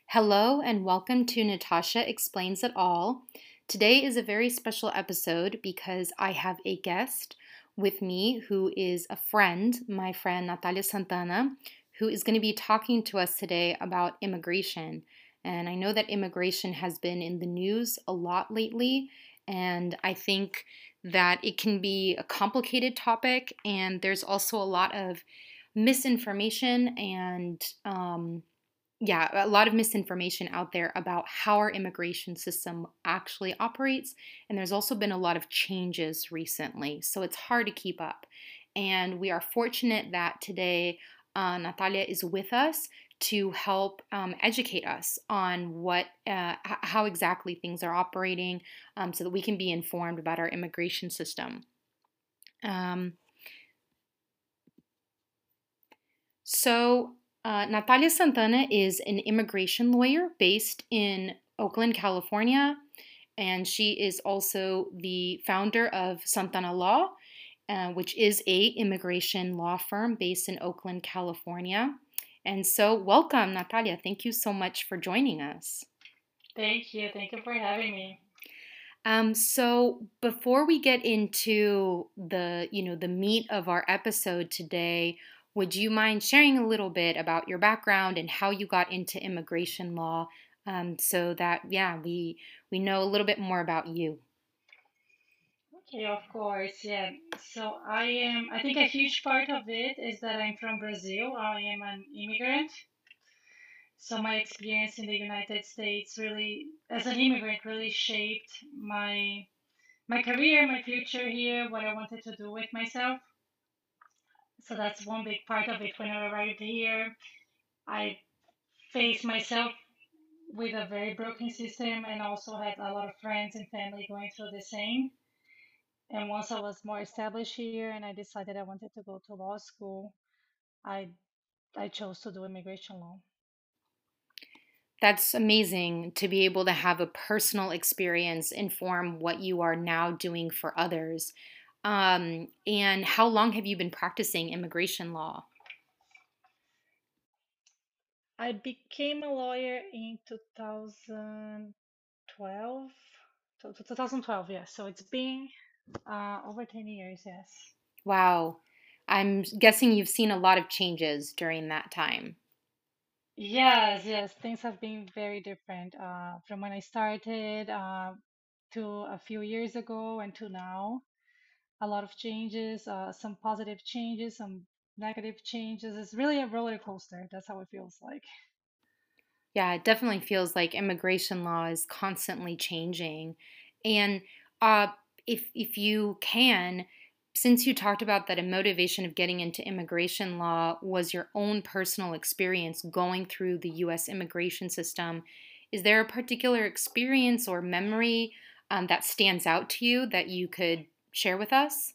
Hello and welcome to Natasha Explains It All. Today is a very special episode because I have a guest with me who is a friend, my friend Natalia Santana, who is going to be talking to us today about immigration. And I know that immigration has been in the news a lot lately, and I think that it can be a complicated topic, and there's also a lot of misinformation and a lot of misinformation out there about how our immigration system actually operates. And there's also been a lot of changes recently, so it's hard to keep up. And we are fortunate that today Natalia is with us to help educate us on how exactly things are operating, so that we can be informed about our immigration system. Um, Natalia Santana is an immigration lawyer based in Oakland, California, and she is also the founder of Santana Law, which is a immigration law firm based in Oakland, California. And so, welcome, Natalia. Thank you so much for joining us. Thank you. Thank you for having me. So before we get into the meat of our episode today, would you mind sharing a little bit about your background and how you got into immigration law, so that we know a little bit more about you? Okay, of course. Yeah. So I think a huge part of it is that I'm from Brazil. I am an immigrant. So my experience in the United States really, as an immigrant, really shaped my career, my future here, what I wanted to do with myself. So that's one big part of it. When I arrived here, I faced myself with a very broken system and also had a lot of friends and family going through the same. And once I was more established here and I decided I wanted to go to law school, I I chose to do immigration law. That's amazing to be able to have a personal experience inform what you are now doing for others. And how long have you been practicing immigration law? I became a lawyer in 2012. 2012, yes. So it's been over 10 years, yes. Wow. I'm guessing you've seen a lot of changes during that time. Yes, yes. Things have been very different from when I started to a few years ago and to now. A lot of changes, some positive changes, some negative changes. It's really a roller coaster. That's how it feels like. Yeah, it definitely feels like immigration law is constantly changing. And uh, if you can, since you talked about that a motivation of getting into immigration law was your own personal experience going through the U.S. immigration system, is there a particular experience or memory that stands out to you that you could share with us?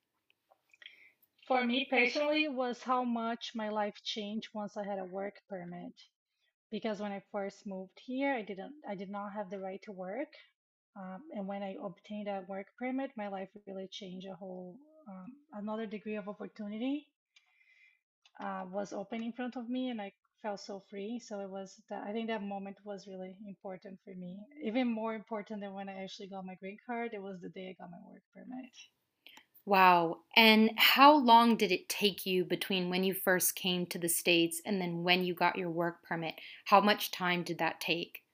For me personally, was how much my life changed once I had a work permit. Because when I first moved here, I did not have the right to work. And when I obtained a work permit, my life really changed. Another degree of opportunity was open in front of me, and I felt so free. So I think that moment was really important for me. Even more important than when I actually got my green card, it was the day I got my work permit. Wow. And how long did it take you between when you first came to the States and then when you got your work permit? How much time did that take?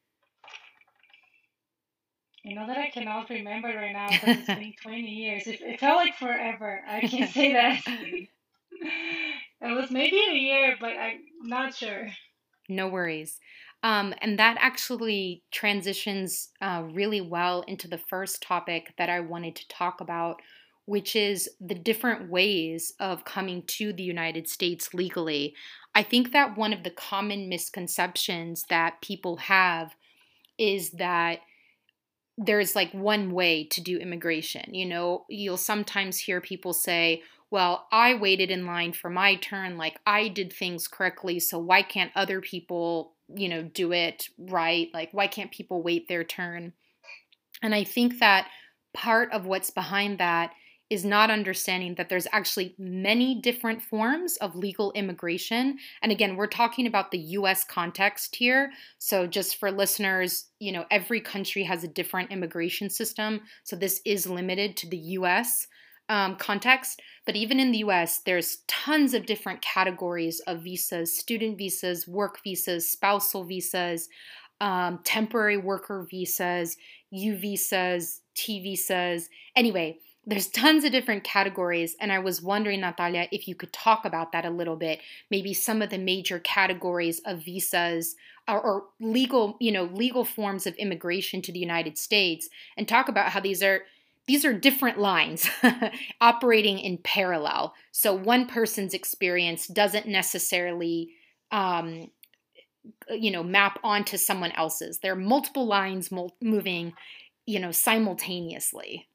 You know that I cannot remember right now because it's been 20 years. It felt like forever. I can say that. It was maybe a year, but I'm not sure. No worries. And that actually transitions really well into the first topic that I wanted to talk about, which is the different ways of coming to the United States legally. I think that one of the common misconceptions that people have is that there's like one way to do immigration. You know, you'll sometimes hear people say, well, I waited in line for my turn, like I did things correctly, so why can't other people, do it right? Like, why can't people wait their turn? And I think that part of what's behind that is not understanding that there's actually many different forms of legal immigration. And again, we're talking about the US context here. So just for listeners, every country has a different immigration system. So this is limited to the US context. But even in the US, there's tons of different categories of visas: student visas, work visas, spousal visas, temporary worker visas, U visas, T visas. Anyway, there's tons of different categories, and I was wondering, Natalia, if you could talk about that a little bit, maybe some of the major categories of visas or legal forms of immigration to the United States, and talk about how these are different lines operating in parallel. So one person's experience doesn't necessarily map onto someone else's. There are multiple lines moving, simultaneously.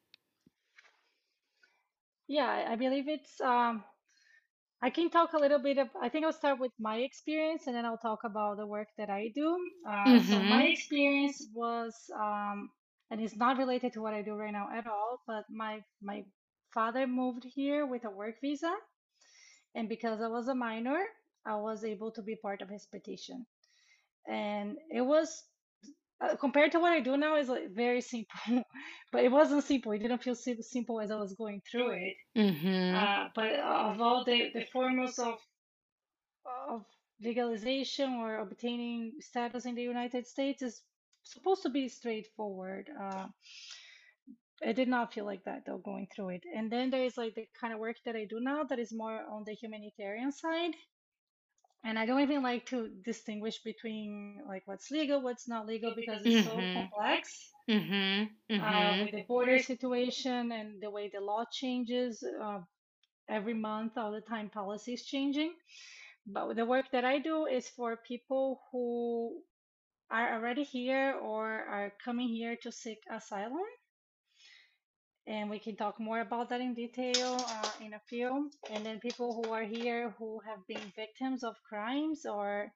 Yeah, I believe it's I can talk a little bit of, I think I'll start with my experience and then I'll talk about the work that I do. So my Mm-hmm. experience was, and it's not related to what I do right now at all, but my father moved here with a work visa, and because I was a minor, I was able to be part of his petition. And it was compared to what I do now is like very simple, but it wasn't simple. It didn't feel simple as I was going through it. Mm-hmm. But of all the forms of legalization or obtaining status in the United States is supposed to be straightforward. It did not feel like that though going through it. And then there is like the kind of work that I do now that is more on the humanitarian side. And I don't even like to distinguish between like what's legal, what's not legal because it's so Mm-hmm. complex. Mm-hmm. Mm-hmm. With the border situation and the way the law changes every month, all the time policies changing. But the work that I do is for people who are already here or are coming here to seek asylum. And we can talk more about that in detail in a few. And then people who are here who have been victims of crimes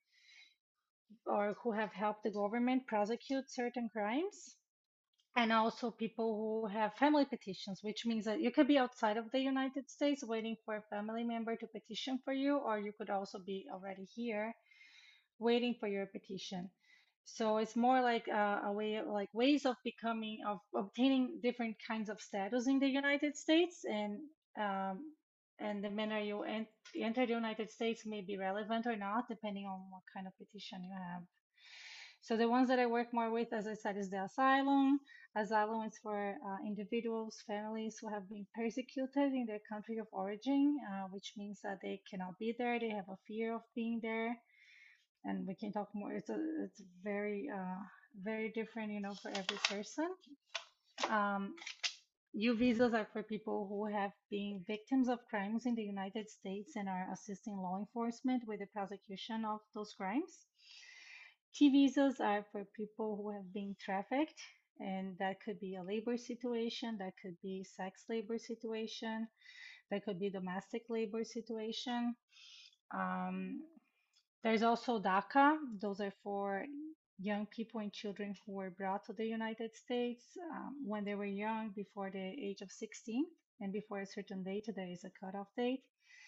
or who have helped the government prosecute certain crimes. And also people who have family petitions, which means that you could be outside of the United States waiting for a family member to petition for you, or you could also be already here waiting for your petition. So it's more like a way of like ways of becoming of obtaining different kinds of status in the United States, um, and the manner enter the United States may be relevant or not depending on what kind of petition you have. So the ones that I work more with, as I said, is the asylum. Asylum is for individuals, families who have been persecuted in their country of origin, which means that they cannot be there. They have a fear of being there, and we can talk more. It's very very different, for every person. Um, U visas are for people who have been victims of crimes in the United States and are assisting law enforcement with the prosecution of those crimes. T visas are for people who have been trafficked, and that could be a labor situation, that could be sex labor situation, that could be domestic labor situation. Um, there's also DACA. Those are for young people and children who were brought to the United States when they were young, before the age of 16, and before a certain date, there is a cutoff date,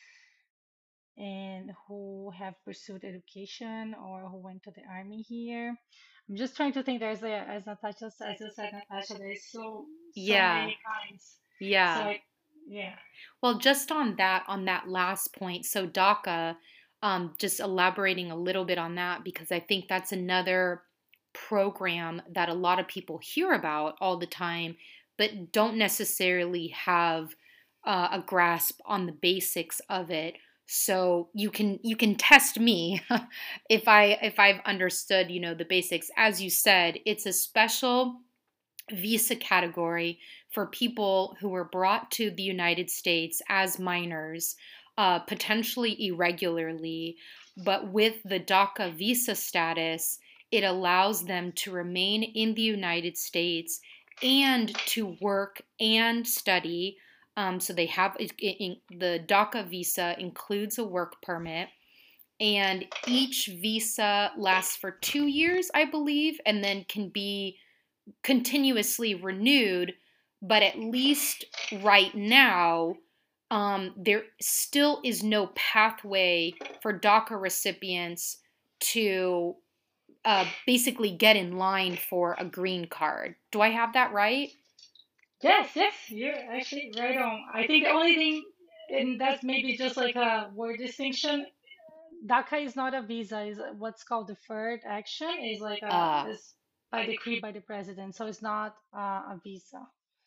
and who have pursued education or who went to the army here. I'm just trying to think. As Natasha, as you said, Natasha, there's so Yeah. many kinds. So Yeah. yeah. Well, just on that last point, so DACA, just elaborating a little bit on that because I think that's another program that a lot of people hear about all the time, but don't necessarily have a grasp on the basics of it. So you can test me if I've understood the basics. As you said, it's a special visa category for people who were brought to the United States as minors, potentially irregularly, but with the DACA visa status, it allows them to remain in the United States and to work and study. So they have the DACA visa includes a work permit, and each visa lasts for 2 years, I believe, and then can be continuously renewed, but at least right now, there still is no pathway for DACA recipients to basically get in line for a green card. Do I have that right? Yes, yes, you're actually right on. I think the only thing, and that's maybe just like a word distinction. DACA is not a visa; is what's called deferred action. Is like a Uh, is by decree by the president, so it's not a visa.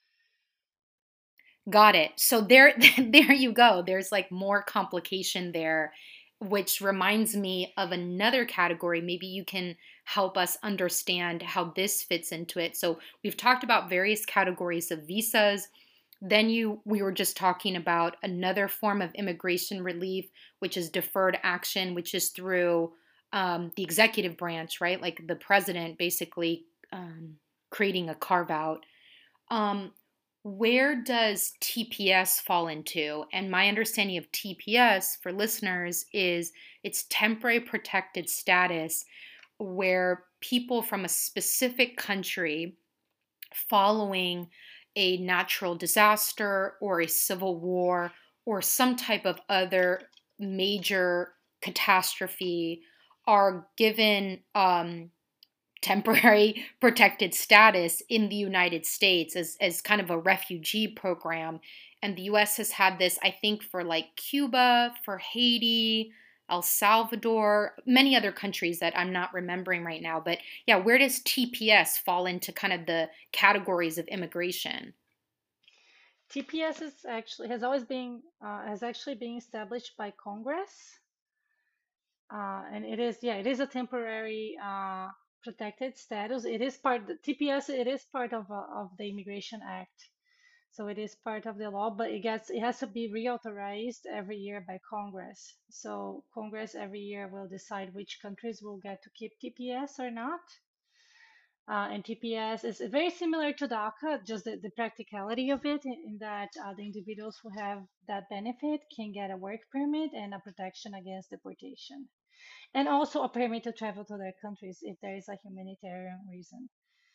Got it. So there there you go. There's like more complication there, which reminds me of another category. Maybe you can help us understand how this fits into it. So we've talked about various categories of visas. Then we were just talking about another form of immigration relief, which is deferred action, which is through the executive branch, right? Like the president basically creating a carve out. Um, where does TPS fall into? And my understanding of TPS for listeners is it's temporary protected status where people from a specific country following a natural disaster or a civil war or some type of other major catastrophe are given temporary protected status in the United States as kind of a refugee program. And the US has had this, I think, for like Cuba, for Haiti, El Salvador, many other countries that I'm not remembering right now. But yeah, where does TPS fall into kind of the categories of immigration? TPS is actually has actually been established by Congress, and it is it is a temporary protected status. It is part the TPS. It is part of the Immigration Act, so it is part of the law. But it has to be reauthorized every year by Congress. So Congress every year will decide which countries will get to keep TPS or not. And TPS is very similar to DACA, just the practicality of it in that the individuals who have that benefit can get a work permit and a protection against deportation, and also a permit to travel to their countries if there is a humanitarian reason.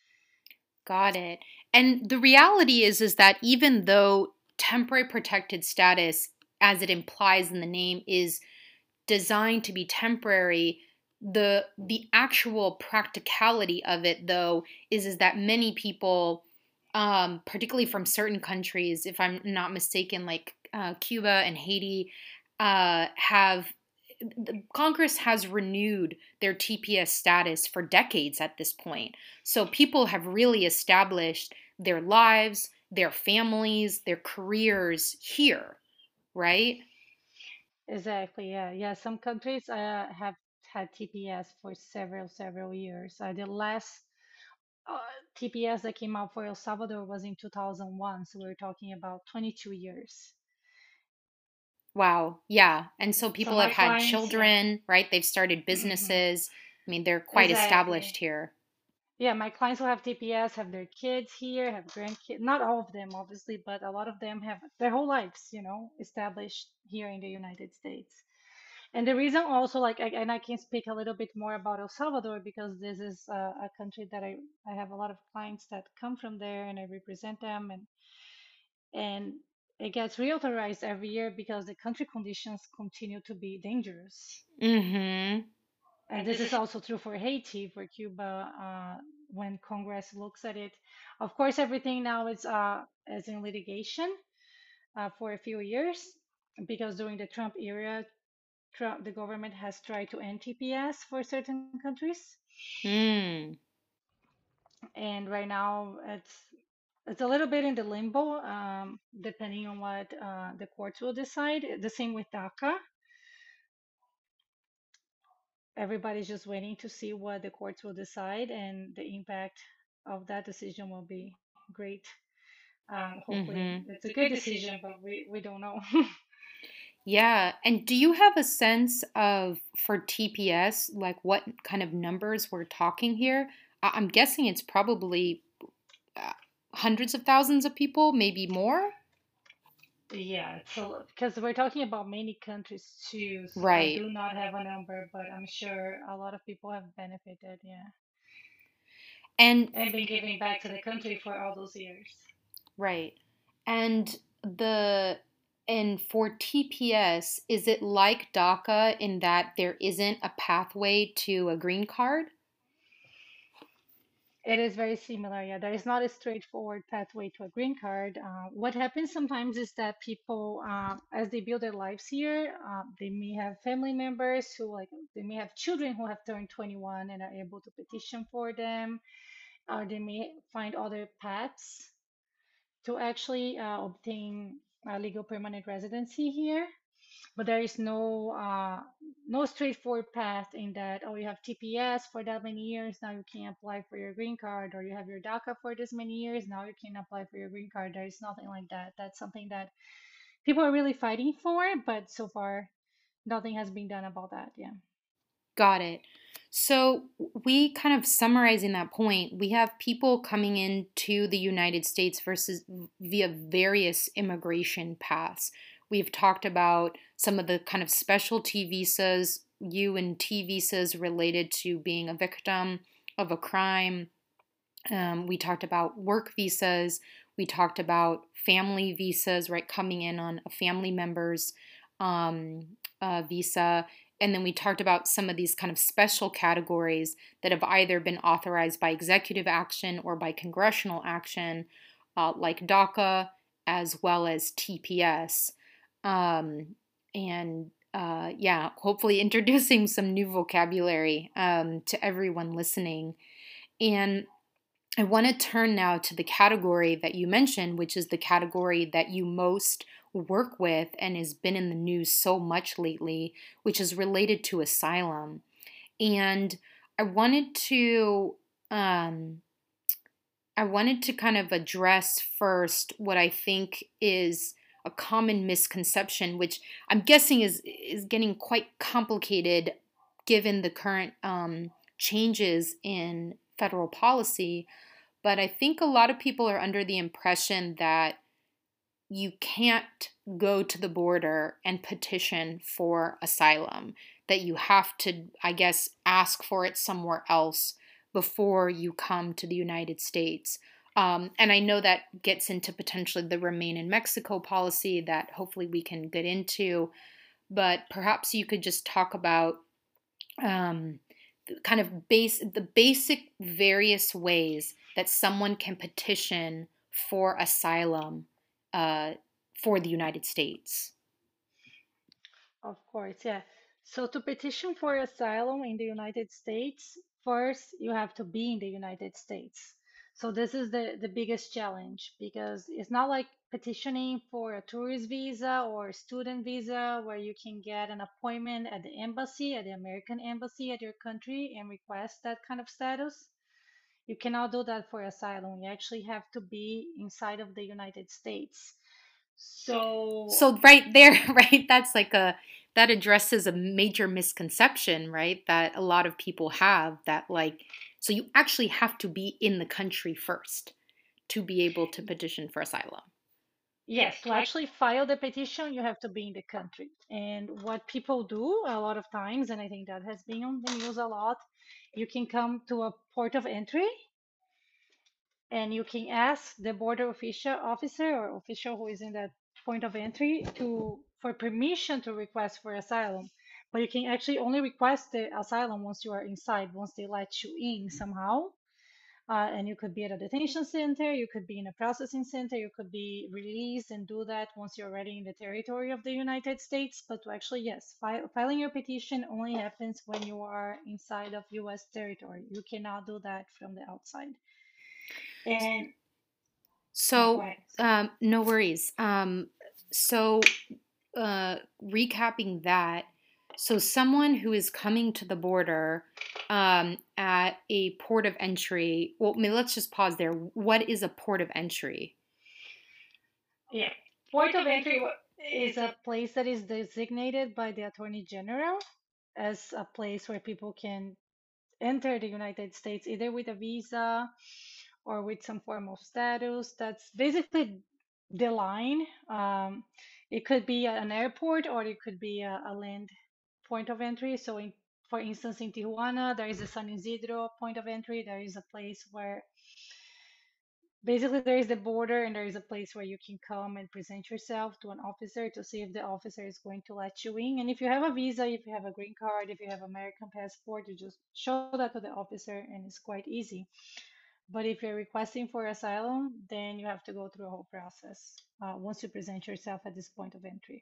Got it. And the reality is that even though temporary protected status, as it implies in the name, is designed to be temporary, the actual practicality of it though is that many people, particularly from certain countries, if I'm not mistaken, like Cuba and Haiti, have Congress has renewed their TPS status for decades at this point. So people have really established their lives, their families, their careers here, right? Exactly. Yeah. Yeah. Some countries have had TPS for several years. The last uh, TPS that came out for El Salvador was in 2001. So we're talking about 22 years. Wow. Yeah. And so So people have my had clients, yeah. children, right? They've started Hmm. businesses. I mean, they're quite established Exactly. here. Yeah, my clients who have TPS have their kids here, have grandkids. Not all of them, obviously, but a lot of them have their whole lives, established here in the United States. And the reason also, and I can speak a little bit more about El Salvador because this is a country that I have a lot of clients that come from there and I represent them, and it gets reauthorized every year because the country conditions continue to be dangerous. Mm-hmm. And this is also true for Haiti, for Cuba, when Congress looks at it. Of course, everything now is in litigation for a few years because during the Trump era, the government has tried to end TPS for certain countries, Mm. and right now it's a little bit in the limbo, depending on what the courts will decide. The same with DACA. Everybody's just waiting to see what the courts will decide, and the impact of that decision will be great. Hopefully, Mm-hmm. it's a good decision, but we don't know. Yeah. And do you have a sense of for TPS, like what kind of numbers we're talking here? I'm guessing it's probably uh, hundreds of thousands of people, maybe more. Yeah, so because we're talking about many countries too, so I Right. do not have a number, but I'm sure a lot of people have benefited, yeah, And and been giving back to the country for all those years. Right. And the and for TPS, is it like DACA in that there isn't a pathway to a green card? It is very similar. Yeah, there is not a straightforward pathway to a green card. What happens sometimes is that people, as they build their lives here, they may have family members who, like, they may have children who have turned 21 and are able to petition for them, or they may find other paths to actually obtain legal permanent residency here. But there is no straightforward path in that, oh, you have TPS for that many years, now you can apply for your green card, or you have your DACA for this many years, now you can apply for your green card. There is nothing like that. That's something that people are really fighting for, but so far nothing has been done about that. Yeah. Got it. So, we kind of summarizing that point, we have people coming into the United States versus via various immigration paths. We've talked about some of the kind of specialty visas, U and T visas related to being a victim of a crime. We talked about work visas. We talked about family visas, right? Coming in on a family member's visa. And then we talked about some of these kind of special categories that have either been authorized by executive action or by congressional action, like DACA as well as TPS. And yeah, hopefully introducing some new vocabulary to everyone listening. And I want to turn now to the category that you mentioned, which is the category that you most work with and has been in the news so much lately, which is related to asylum. And I wanted to um, I wanted to kind of address first what I think is a common misconception, which I'm guessing is getting quite complicated given the current changes in federal policy. But I think a lot of people are under the impression that you can't go to the border and petition for asylum, that you have to, I guess, ask for it somewhere else before you come to the United States. And I know that gets into potentially the Remain in Mexico policy that hopefully we can get into, but perhaps you could just talk about um, kind of the basic various ways that someone can petition for asylum uh, for the United States. Of course, yeah. So to petition for asylum in the United States, first you have to be in the United States. So this is the biggest challenge because it's not like petitioning for a tourist visa or student visa where you can get an appointment at the embassy, at the American embassy at your country and request that kind of status. You cannot do that for asylum. You actually have to be inside of the United States. So So right there, right, that's like a that addresses a major misconception, right? That a lot of people have that like so you actually have to be in the country first to be able to petition for asylum. yes, to actually file the petition, you have to be in the country. And what people do a lot of times, and I think that has been on the news a lot, you can come to a port of entry and you can ask the border official officer or official who is in that point of entry to for permission to request for asylum. But you can actually only request the asylum once you are inside, once they let you in somehow. And you could be at a detention center, you could be in a processing center, you could be released and do that once you're already in the territory of the United States. But to actually, yes, filing your petition only happens when you are inside of US territory. You cannot do that from the outside. And yeah, go So, ahead. no worries. So, recapping that, so someone who is coming to the border at a port of entry, well, I mean, let's just pause there. What is a port of entry? Yeah. Port of entry is a place that is designated by the Attorney General as a place where people can enter the United States either with a visa or with some form of status. That's basically the line. It could be an airport or it could be a land point of entry. So, for instance, in Tijuana, there is a San Isidro point of entry. There is a place where basically there is the border and there is a place where you can come and present yourself to an officer to see if the officer is going to let you in. And if you have a visa, if you have a green card, if you have American passport, you just show that to the officer and it's quite easy. But if you're requesting for asylum, then you have to go through a whole process once you present yourself at this point of entry.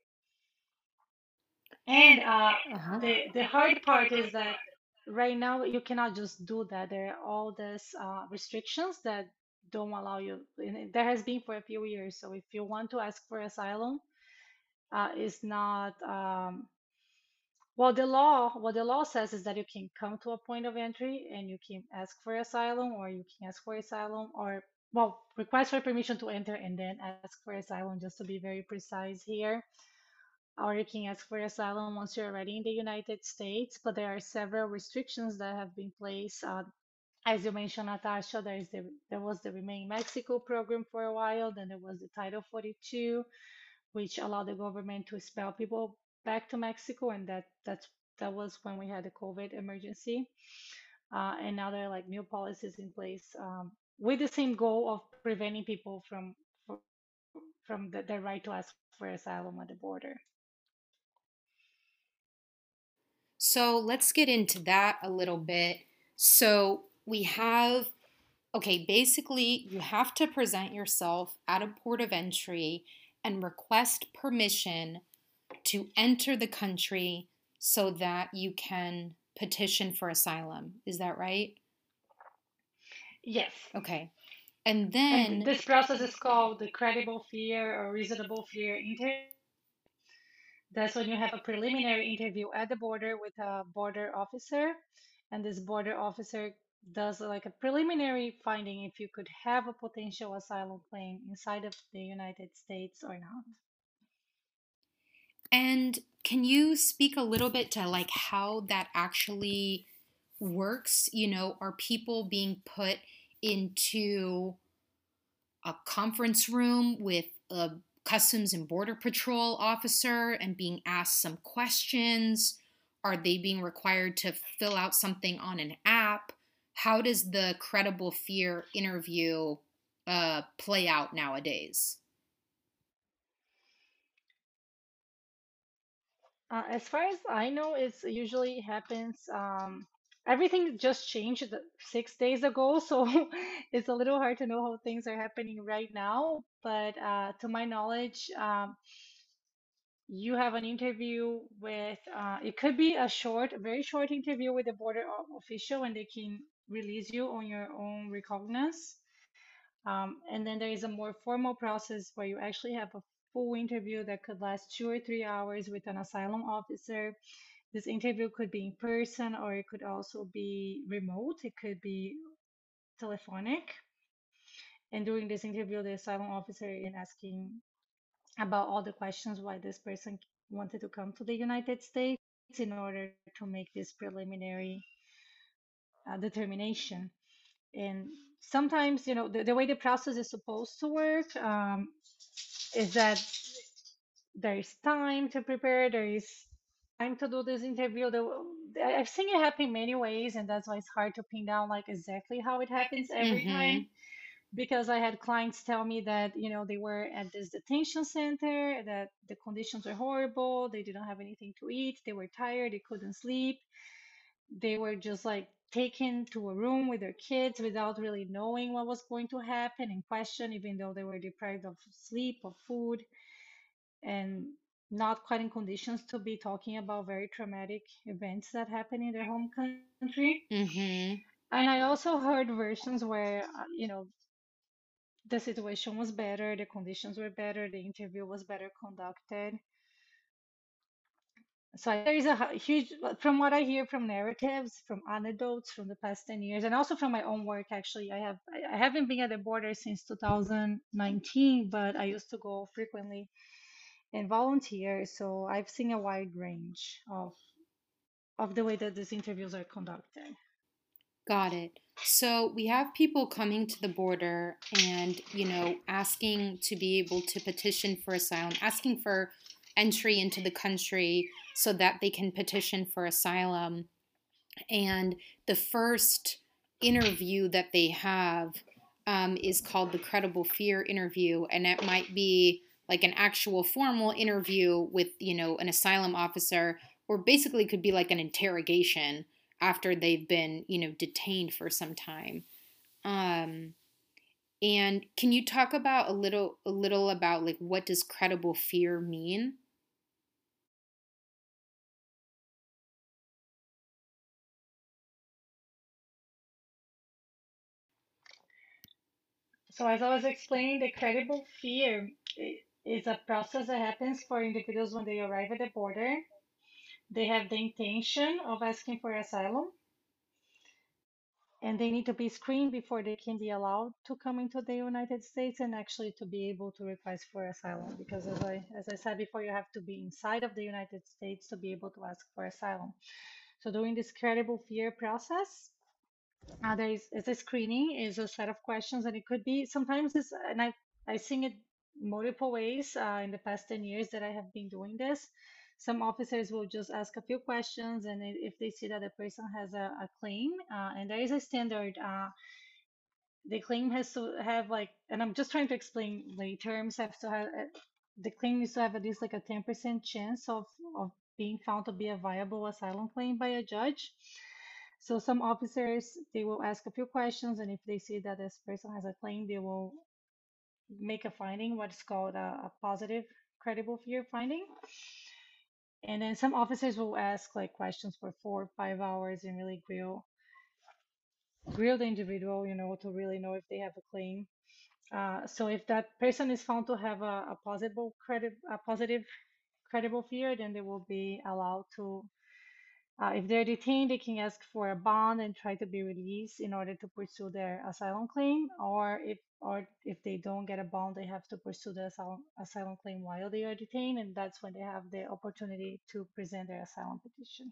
And Uh-huh. the hard part is that right now you cannot just do that. There are all these restrictions that don't allow you. And there has been for a few years. So if you want to ask for asylum, it's not. Well, what the law says is that you can come to a point of entry and you can ask for asylum, or you can ask for asylum, or well, request for permission to enter and then ask for asylum, just to be very precise here. Or you can ask for asylum once you're already in the United States, but there are several restrictions that have been placed. As you mentioned, Natasha, there was the Remain Mexico program for a while. Then there was the Title 42, which allowed the government to expel people back to Mexico, and that was when we had the COVID emergency. And now there are like new policies in place with the same goal of preventing people from their right to ask for asylum at the border. So let's get into that a little bit. So we have, okay, basically, you have to present yourself at a port of entry and request permission to enter the country so that you can petition for asylum. Is that right? Yes. Okay. And And then, this process is called the credible fear or reasonable fear interview. That's when you have a preliminary interview at the border with a border officer, and this border officer does like a preliminary finding if you could have a potential asylum claim inside of the United States or not. and can you speak a little bit to like how that actually works? You know, are people being put into a conference room with a Customs and Border Patrol officer and being asked some questions? Are they being required to fill out something on an app? How does the credible fear interview play out nowadays? As far as I know, it's usually happens. Everything just changed 6 days ago, so it's a little hard to know how things are happening right now. But to my knowledge, you have an interview with. It could be a short, very short interview with the official, and they can release you on your own recognizance. And then there is a more formal process where you actually have a full interview that could last 2 or 3 hours with an asylum officer. This interview could be in person or it could also be remote, it could be telephonic. And during this interview, the asylum officer is asking about all the questions why this person wanted to come to the United States in order to make this preliminary determination. And sometimes, the way the process is supposed to work is that there is time to prepare, there is time to do this interview. I've seen it happen many ways, and that's why it's hard to pin down like exactly how it happens every Mm-hmm. time. Because I had clients tell me that they were at this detention center, that the conditions were horrible, they didn't have anything to eat, they were tired, they couldn't sleep, they were just like taken to a room with their kids without really knowing what was going to happen and question, even though they were deprived of sleep, of food, and not quite in conditions to be talking about very traumatic events that happen in their home country. Mm-hmm. And I also heard versions where, the situation was better, the conditions were better, the interview was better conducted. So there is a huge, from what I hear from narratives, from anecdotes from the past 10 years, and also from my own work, actually, I haven't been at the border since 2019, but I used to go frequently and volunteer. So I've seen a wide range of the way that these interviews are conducted. Got it. So we have people coming to the border and, you know, asking to be able to petition for asylum, asking for entry into the country so that they can petition for asylum. And the first interview that they have, is called the credible fear interview, and it might be like an actual formal interview with, an asylum officer, or basically could be like an interrogation after they've been, detained for some time. Um, and can you talk about a little about like what does credible fear mean? So as I was explaining, the credible fear is a process that happens for individuals when they arrive at the border. They have the intention of asking for asylum, and they need to be screened before they can be allowed to come into the United States and actually to be able to request for asylum. Because as I said before, you have to be inside of the United States to be able to ask for asylum. So during this credible fear process, there is a screening, is a set of questions, and it could be sometimes it's, and I seen it multiple ways in the past 10 years that I have been doing this. Some officers will just ask a few questions, and if they see that the person has a claim, and there is a standard, the claim has to have like, and I'm just trying to explain lay terms, have to have the claim needs to have at least like a 10% chance of being found to be a viable asylum claim by a judge. So some officers, they will ask a few questions, and if they see that this person has a claim, they will make a finding, what's called a positive credible fear finding. And then some officers will ask like questions for 4 or 5 hours and really grill the individual, to really know if they have a claim. So if that person is found to have a positive credible fear, then they will be allowed to. If they're detained, they can ask for a bond and try to be released in order to pursue their asylum claim. Or if they don't get a bond, they have to pursue the asylum claim while they are detained, and that's when they have the opportunity to present their asylum petition.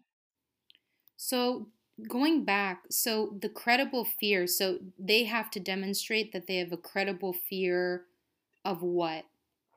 So going back, so the credible fear, so they have to demonstrate that they have a credible fear of what?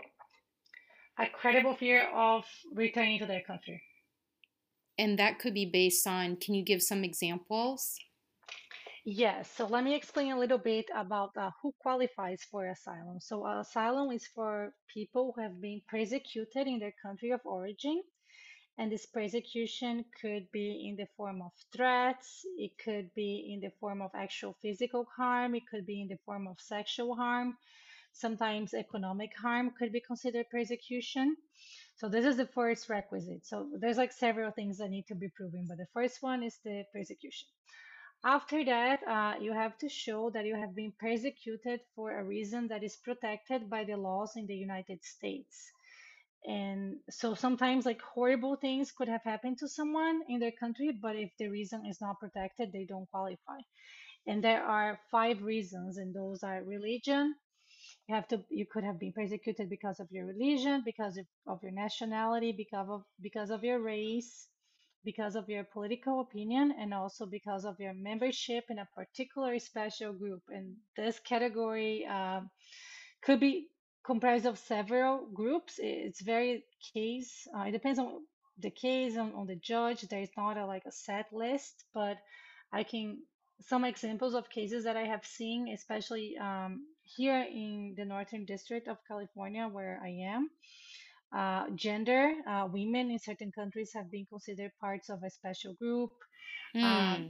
A credible fear of returning to their country. And that could be based on, can you give some examples? Yes, so let me explain a little bit about who qualifies for asylum. So, asylum is for people who have been persecuted in their country of origin, and this persecution could be in the form of threats, it could be in the form of actual physical harm, it could be in the form of sexual harm. Sometimes economic harm could be considered persecution. So, this is the first requisite. So, there's like several things that need to be proven, but the first one is the persecution. After that, you have to show that you have been persecuted for a reason that is protected by the laws in the United States. And so sometimes, like, horrible things could have happened to someone in their country, but if the reason is not protected, they don't qualify. And there are 5 reasons, and those are religion. You could have been persecuted because of your religion, because of your nationality, because of your race, because of your political opinion, and also because of your membership in a particular special group. And this category could be comprised of several groups. It's very case. It depends on the case, on the judge. There is not like a set list, but I can some examples of cases that I have seen, especially here in the Northern District of California, where I am. Gender, women in certain countries have been considered parts of a special group. Um, Hmm.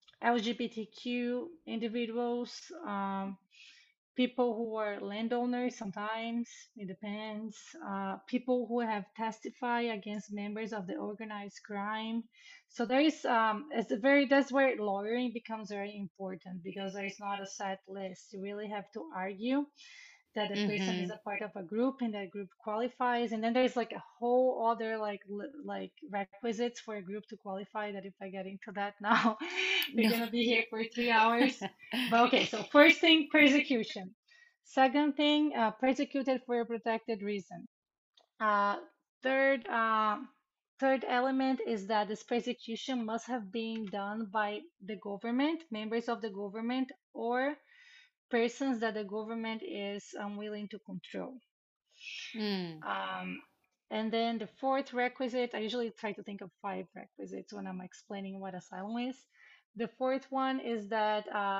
LGBTQ individuals, people who are landowners, sometimes it depends. People who have testified against members of the organized crime. So there is that's where lawyering becomes very important, because there is not a set list. You really have to argue that the person is Mm-hmm. a part of a group and that group qualifies. And then there's like a whole other like requisites for a group to qualify, that if I get into that now, we're No. gonna be here for 3 hours. But okay, so first thing, persecution. Second thing, persecuted for a protected reason. Uh, third, third element is that this persecution must have been done by the government, members of the government, or persons that the government is unwilling to control. Mm. Um, and then the fourth requisite, I usually try to think of 5 requisites when I'm explaining what asylum is. The fourth one is that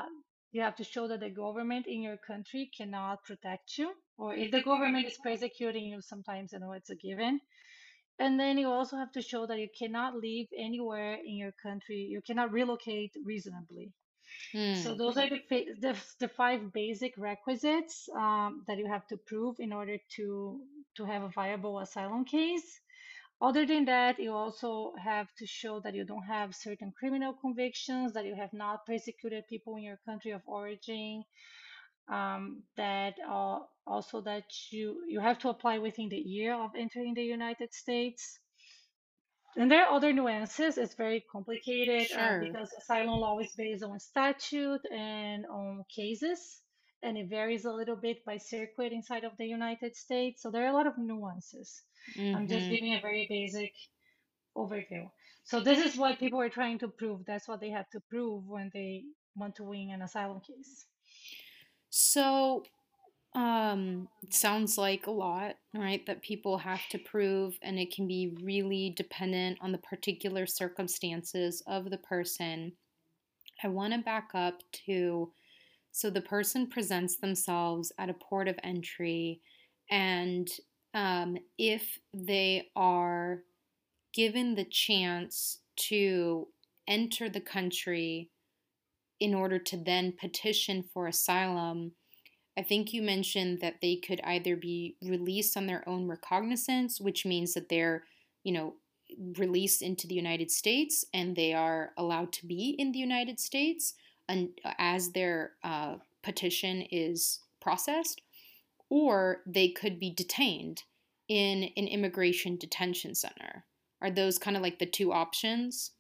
You have to show that the government in your country cannot protect you, or if the government is persecuting you, sometimes I know it's a given. And then you also have to show that you cannot live anywhere in your country. You cannot relocate reasonably. So Mm, those are the five basic requisites that you have to prove in order to have a viable asylum case. Other than that, you also have to show that you don't have certain criminal convictions, that you have not persecuted people in your country of origin, that also that you have to apply within the year of entering the United States. And there are other nuances. It's very complicated sure. because asylum law is based on statute and on cases, and it varies a little bit by circuit inside of the United States. So there are a lot of nuances. I'm just Mm-hmm. giving a very basic overview. So this is what people are trying to prove. That's what they have to prove when they want to win an asylum case. So, it sounds like a lot, right, that people have to prove, and it can be really dependent on the particular circumstances of the person. I want to back up to so the person presents themselves at a port of entry, and if they are given the chance to enter the country in order to then petition for asylum, I think you mentioned that they could either be released on their own recognizance, which means that they're, you know, released into the United States and they are allowed to be in the United States and as their petition is processed, or they could be detained in an immigration detention center. Are those kind of like the two options?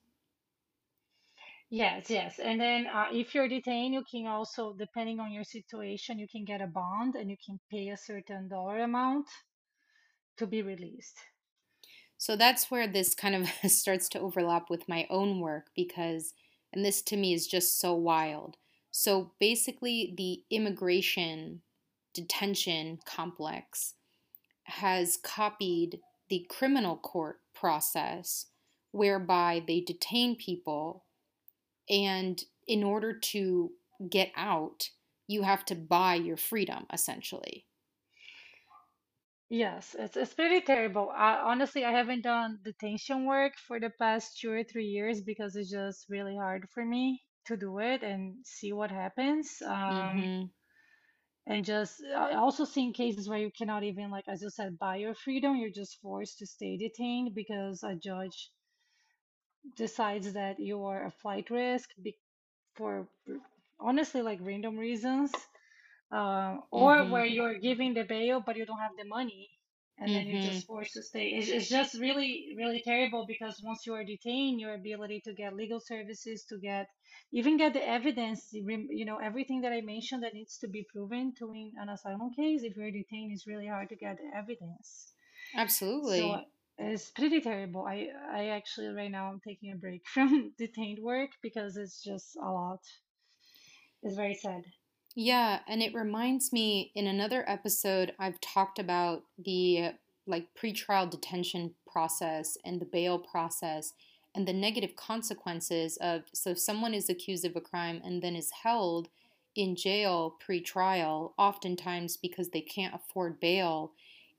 Yes, yes. And then if you're detained, you can also, depending on your situation, you can get a bond and you can pay a certain dollar amount to be released. So that's where this kind of starts to overlap with my own work because, and this to me is just so wild. So basically, the immigration detention complex has copied the criminal court process whereby they detain people, and in order to get out, you have to buy your freedom essentially. Yes, it's pretty terrible. Honestly, I haven't done detention work for the past 2 or 3 years because it's just really hard for me to do it and see what happens. Mm-hmm. And just I also seen cases where you cannot even, like as you said, buy your freedom. You're just forced to stay detained because a judge decides that you are a flight risk for honestly like random reasons, or Mm-hmm. where you're giving the bail but you don't have the money and then you're Mm-hmm. just forced to stay. It's just really, really terrible because once you are detained, your ability to get legal services, to get even get the evidence, everything that I mentioned that needs to be proven to win an asylum case, if you're detained, it's really hard to get the evidence. So Absolutely. it's pretty terrible. I actually right now I'm taking a break from detained work because it's just a lot. It's very sad. Yeah, and it reminds me in another episode I've talked about the like pretrial detention process and the bail process and the negative consequences of so if someone is accused of a crime and then is held in jail pre-trial, oftentimes because they can't afford bail,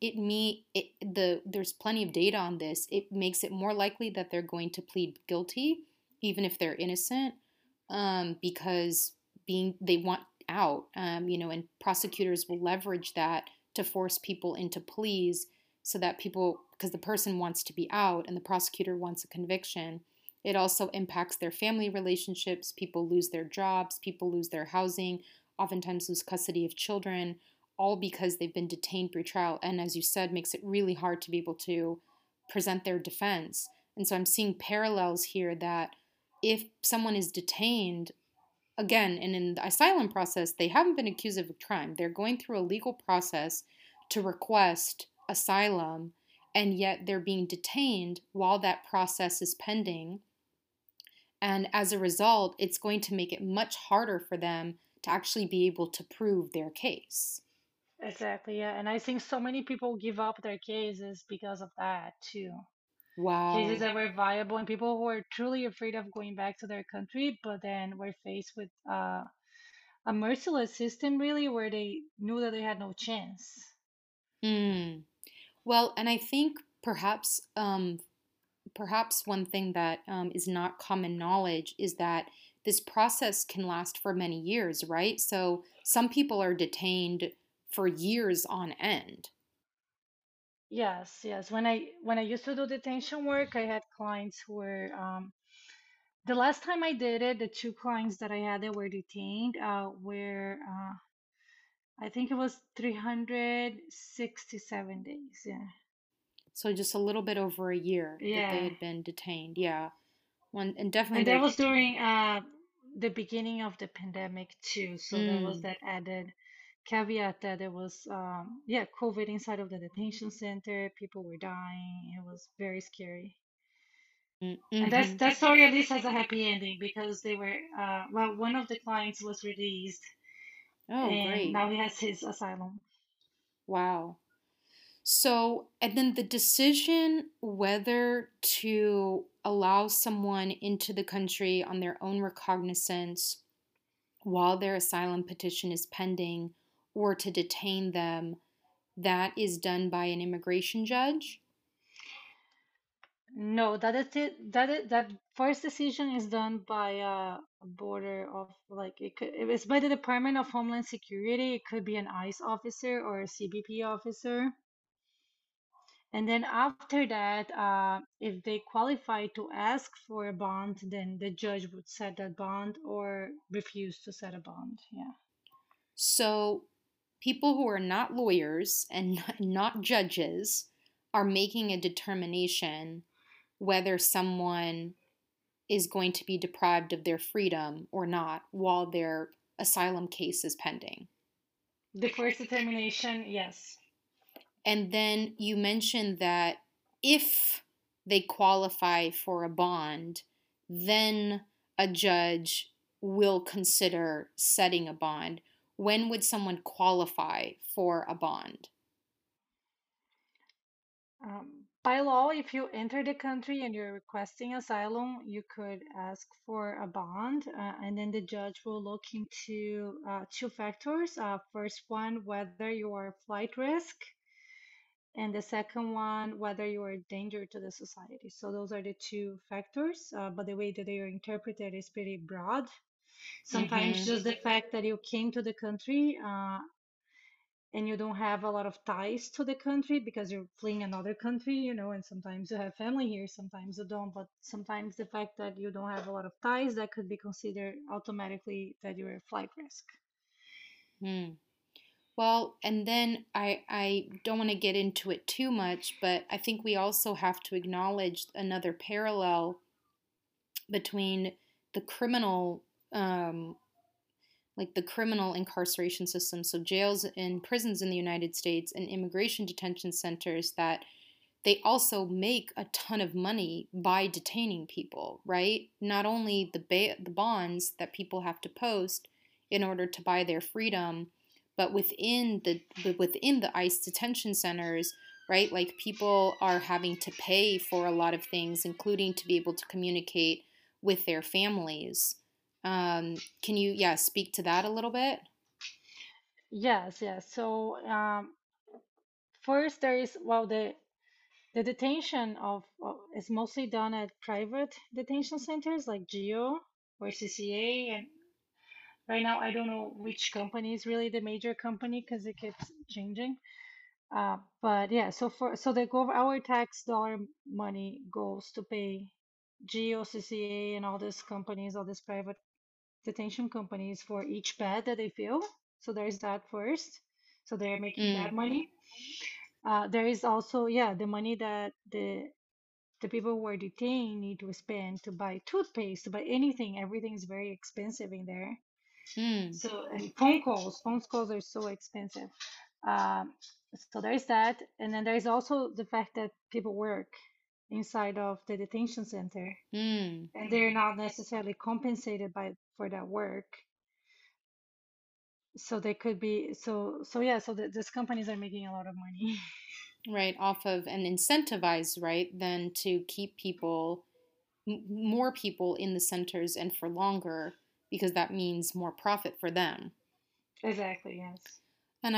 there's plenty of data on this. It makes it more likely that they're going to plead guilty even if they're innocent, because being they want out, and prosecutors will leverage that to force people into pleas so that people, because the person wants to be out and the prosecutor wants a conviction. It also impacts their family relationships. People lose their jobs, people lose their housing, oftentimes lose custody of children, all because they've been detained pre-trial. And as you said, makes it really hard to be able to present their defense. And so I'm seeing parallels here that if someone is detained, again, and in the asylum process, they haven't been accused of a crime. They're going through a legal process to request asylum, and yet they're being detained while that process is pending. And as a result, it's going to make it much harder for them to actually be able to prove their case. Exactly, yeah. And I think so many people give up their cases because of that too. Cases Wow. that were viable and people who are truly afraid of going back to their country, but then were faced with a merciless system, really, where they knew that they had no chance. Mm. Well, and I think perhaps one thing that is not common knowledge is that this process can last for many years, right? So some people are detained for years on end. Yes, yes. When I used to do detention work, I had clients who were the last time I did it, the two clients that I had that were detained were I think it was 367 days. Yeah. So just a little bit over a year that they Yeah. had been detained. Yeah. One and definitely And that there. was during the beginning of the pandemic too. So there was Mm, that added caveat that there was yeah, COVID inside of the detention center. People were dying. It was very scary. mm, And that's mm-hmm. that story at least has a happy ending because they were well, one of the clients was released Oh, and great. now he has his asylum. Wow. So, and then the decision whether to allow someone into the country on their own recognizance while their asylum petition is pending or to detain them, that is done by an immigration judge. No, that is it. That first decision is done by a border of like it's by the Department of Homeland Security. It could be an ICE officer or a CBP officer. And then after that, if they qualify to ask for a bond, then the judge would set that bond or refuse to set a bond. Yeah. So, people who are not lawyers and not judges are making a determination whether someone is going to be deprived of their freedom or not while their asylum case is pending. The first determination, yes. And then you mentioned that if they qualify for a bond, then a judge will consider setting a bond. When would someone qualify for a bond? By law, if you enter the country and you're requesting asylum, you could ask for a bond, and then the judge will look into two factors. First one, whether you are flight risk, and the second one, whether you are a danger to the society. So those are the two factors, but the way that they are interpreted is pretty broad. Sometimes Mm-hmm. just the fact that you came to the country and you don't have a lot of ties to the country because you're fleeing another country, and sometimes you have family here, sometimes you don't, but sometimes the fact that you don't have a lot of ties, that could be considered automatically that you're a flight risk. Hmm. Well, and then I don't want to get into it too much, but I think we also have to acknowledge another parallel between the criminal like the criminal incarceration system, so jails and prisons in the United States and immigration detention centers, that they also make a ton of money by detaining people, right? Not only the bonds that people have to post in order to buy their freedom, but within the ICE detention centers, right? Like people are having to pay for a lot of things, including to be able to communicate with their families. Can you, yeah, speak to that a little bit? Yes, yes. So first there is, well, the detention is mostly done at private detention centers like GEO or CCA, and right now I don't know which company is really the major company because it keeps changing. But yeah, so our tax dollar money goes to pay GOCCA and all these companies, all these private detention companies for each bed that they fill. So there's that first. So they're making that Mm, money. There is also, yeah, the money that the people who are detained need to spend to buy toothpaste, to buy anything. Everything is very expensive in there. mm, So, and phone calls are so expensive. Um, so there's that, and then there's also the fact that people work inside of the detention center, mm. and they're not necessarily compensated by for that work. So they could be so yeah. So these companies are making a lot of money. Right, off of and incentivize, right, then to keep people, more people in the centers and for longer because that means more profit for them. Exactly, yes. And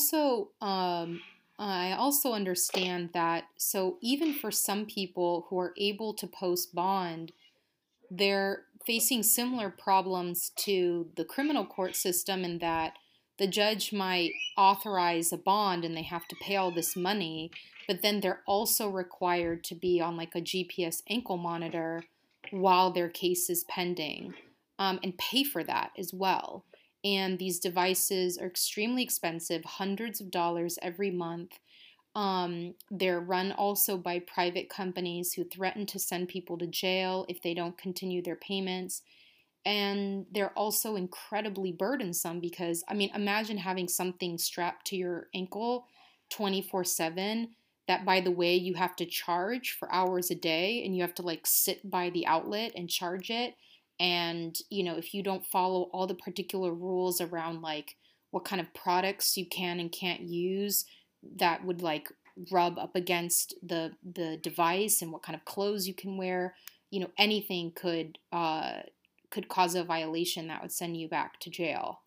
I also understand that, so even for some people who are able to post bond, they're facing similar problems to the criminal court system in that the judge might authorize a bond and they have to pay all this money, but then they're also required to be on like a GPS ankle monitor while their case is pending, and pay for that as well. And these devices are extremely expensive, hundreds of dollars every month. They're run also by private companies who threaten to send people to jail if they don't continue their payments. And they're also incredibly burdensome because, I mean, imagine having something strapped to your ankle 24/7 that, by the way, you have to charge for hours a day and you have to like sit by the outlet and charge it. And, if you don't follow all the particular rules around like what kind of products you can and can't use that would like rub up against the device and what kind of clothes you can wear, anything could cause a violation that would send you back to jail.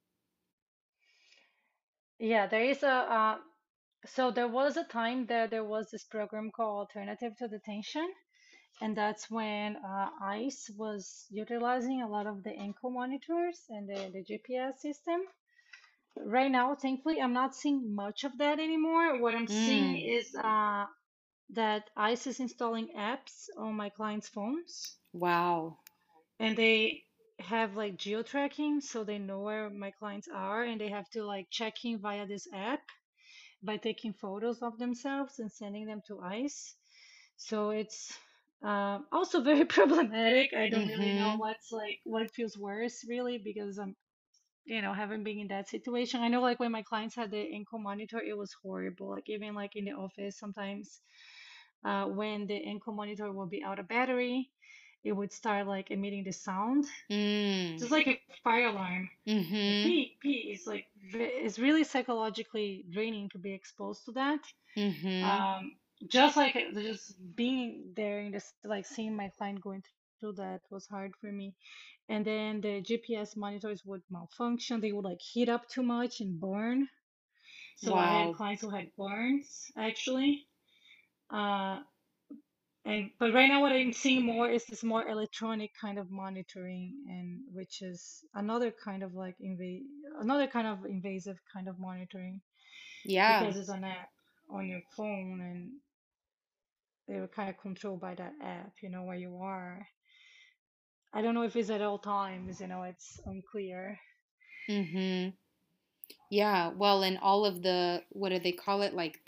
Yeah, there is a so there was a time that there was this program called Alternative to Detention, and that's when ICE was utilizing a lot of the ankle monitors and the GPS system. Right now, thankfully, I'm not seeing much of that anymore. What I'm seeing Mm, is that ICE is installing apps on my clients' phones, wow. and they have like geo tracking, so they know where my clients are, and they have to like check in via this app by taking photos of themselves and sending them to ICE. So it's also very problematic. I don't really know Mm-hmm. what feels worse really because I'm haven't been in that situation. I know like when my clients had the ankle monitor, it was horrible. Like even like in the office sometimes when the ankle monitor will be out of battery, it would start like emitting the sound, Mm, just like a fire alarm. Like mm-hmm. beep beep. It's like it's really psychologically draining to be exposed to that. Mm-hmm. Um, just like just being there in this, like seeing my client going through that was hard for me. And then the GPS monitors would malfunction. They would like heat up too much and burn. So I had Wow. clients who had burns actually. Uh, and but right now what I'm seeing more is this more electronic kind of monitoring, and which is another kind of like another kind of invasive kind of monitoring Yeah. because it's an app on your phone and they were kind of controlled by that app, where you are. I don't know if it's at all times, it's unclear. Mm-hmm. Yeah. Well, and all of the, what do they call it? Like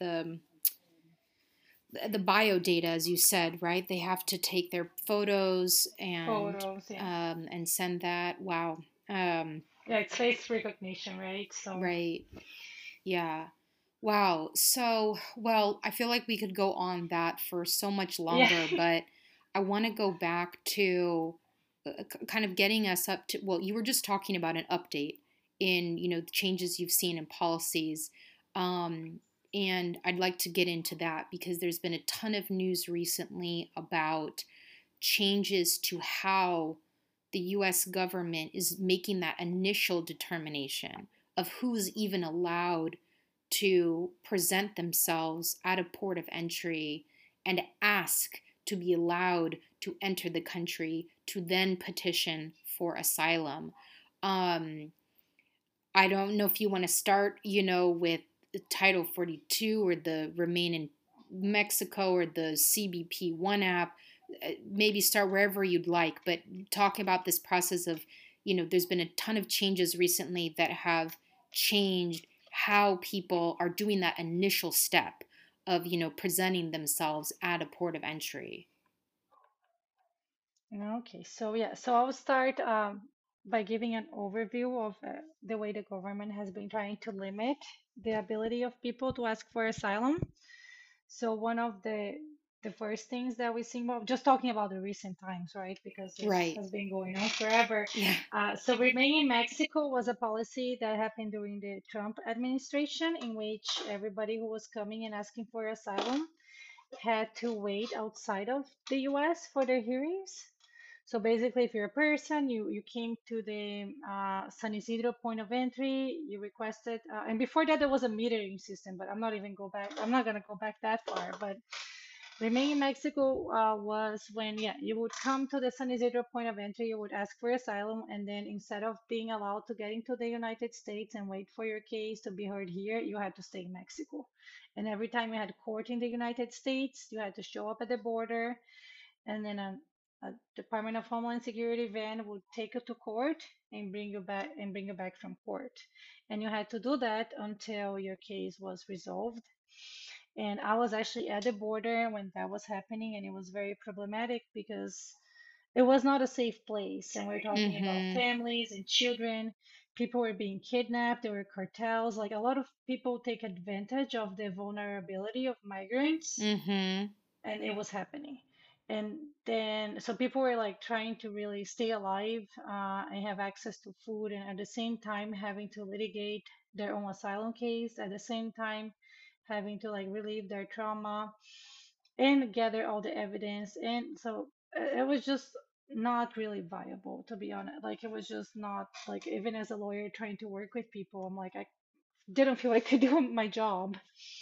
the bio data, as you said, right? They have to take their photos Photos, yeah. and send that. Wow. Um, Yeah, it's face recognition, right? So, right. Yeah. Wow. So, well, I feel like we could go on that for so much yeah. longer, but I want to go back to kind of getting us up to, well, you were just talking about an update in, the changes you've seen in policies. Um, and I'd like to get into that because there's been a ton of news recently about changes to how the US government is making that initial determination of who's even allowed to present themselves at a port of entry and ask to be allowed to enter the country to then petition for asylum. Um, I don't know if you want to start, with Title 42 or the Remain in Mexico or the CBP One app. Maybe start wherever you'd like, but talk about this process of, there's been a ton of changes recently that have changed how people are doing that initial step of, presenting themselves at a port of entry. Okay, so yeah, so I'll start by giving an overview of the way the government has been trying to limit the ability of people to ask for asylum. So one of the first things that we see more, just talking about the recent times, right? Because this Right. has been going on forever. Yeah. So Remain in Mexico was a policy that happened during the Trump administration, in which everybody who was coming and asking for asylum had to wait outside of the U.S. for their hearings. So basically, if you're a person, you came to the San Isidro point of entry, you requested, and before that there was a metering system, but I'm not gonna go back that far. But remain in Mexico was when, yeah, you would come to the San Isidro point of entry, you would ask for asylum, and then instead of being allowed to get into the United States and wait for your case to be heard here, you had to stay in Mexico. And every time you had court in the United States, you had to show up at the border, and then a Department of Homeland Security van would take you to court and bring you back from court. And you had to do that until your case was resolved. And I was actually at the border when that was happening, and it was very problematic because it was not a safe place. And we're talking about Mm-hmm. families and children. People were being kidnapped. There were cartels. Like a lot of people take advantage of the vulnerability of migrants, Mm-hmm. and it was happening. And then, so people were like trying to really stay alive and have access to food, and at the same time having to litigate their own asylum case, at the same time having to like relieve their trauma and gather all the evidence. And so it was just not really viable, to be honest. Like it was just not, like, even as a lawyer trying to work with people, I'm like, I didn't feel I could do my job.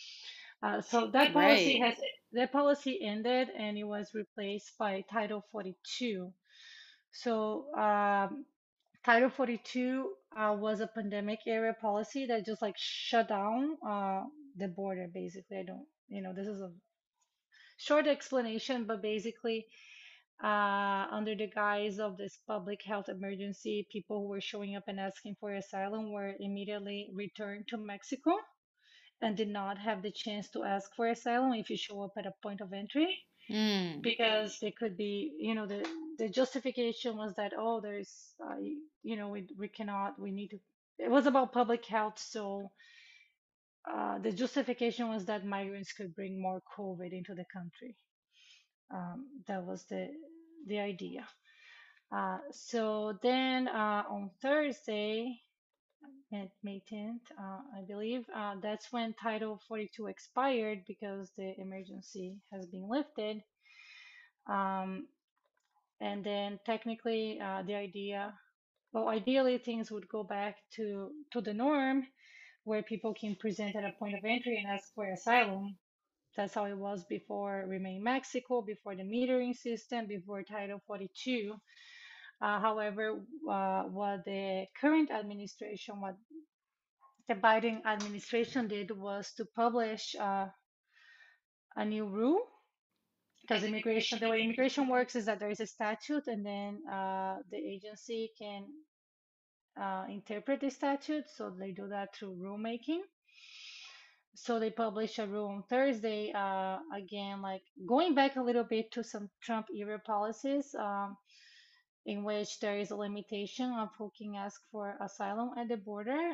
So Right. that policy ended, and it was replaced by Title 42. So Title 42 was a pandemic era policy that just like shut down the border. Basically, I don't, this is a short explanation, but basically, under the guise of this public health emergency, people who were showing up and asking for asylum were immediately returned to Mexico and did not have the chance to ask for asylum if you show up at a point of entry, Mm. because they could be, the justification was that, oh, there's we cannot, we need to, it was about public health. So the justification was that migrants could bring more COVID into the country. That was the idea. So then on Thursday, May 10th, I believe. That's when Title 42 expired because the emergency has been lifted. Um, and then technically, the idea, well, ideally things would go back to the norm where people can present at a point of entry and ask for asylum. That's how it was before Remain Mexico, before the metering system, before Title 42. However, what the current administration, what the Biden administration did was to publish a new rule, because the way immigration works is that there is a statute, and then the agency can interpret the statute. So they do that through rulemaking. So they published a rule on Thursday, again, like going back a little bit to some Trump era policies, in which there is a limitation of who can ask for asylum at the border.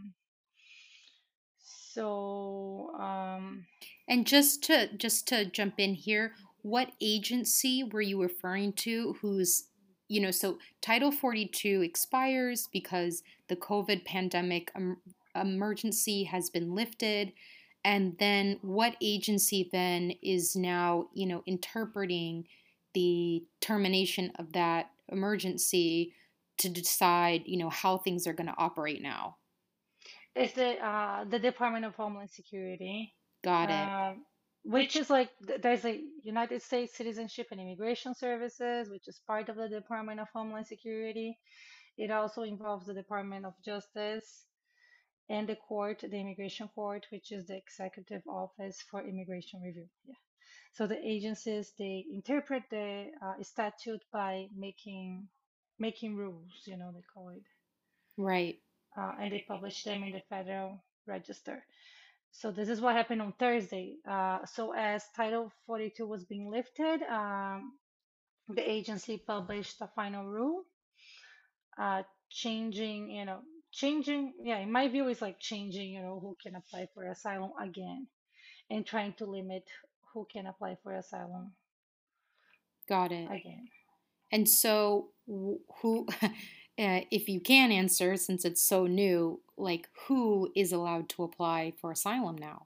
So And just to jump in here, what agency were you referring to who's, so Title 42 expires because the COVID pandemic emergency has been lifted, and then what agency then is now, interpreting the termination of that emergency to decide, how things are going to operate now? it's the Department of Homeland Security, Got it. uh, which is like there's a United States Citizenship and Immigration Services, which is part of the Department of Homeland Security. It also involves the Department of Justice and the court, the Immigration Court, which is the executive office for immigration review. Yeah. So the agencies, they interpret the statute by making rules, they call it, Right. and they publish them in the Federal Register. So this is what happened on Thursday. So as Title 42 was being lifted, the agency published a final rule, uh, changing, yeah, in my view, it's like changing, who can apply for asylum again, and trying to limit who can apply for asylum Got it. again. And so, who, if you can answer, since it's so new, like who is allowed to apply for asylum now?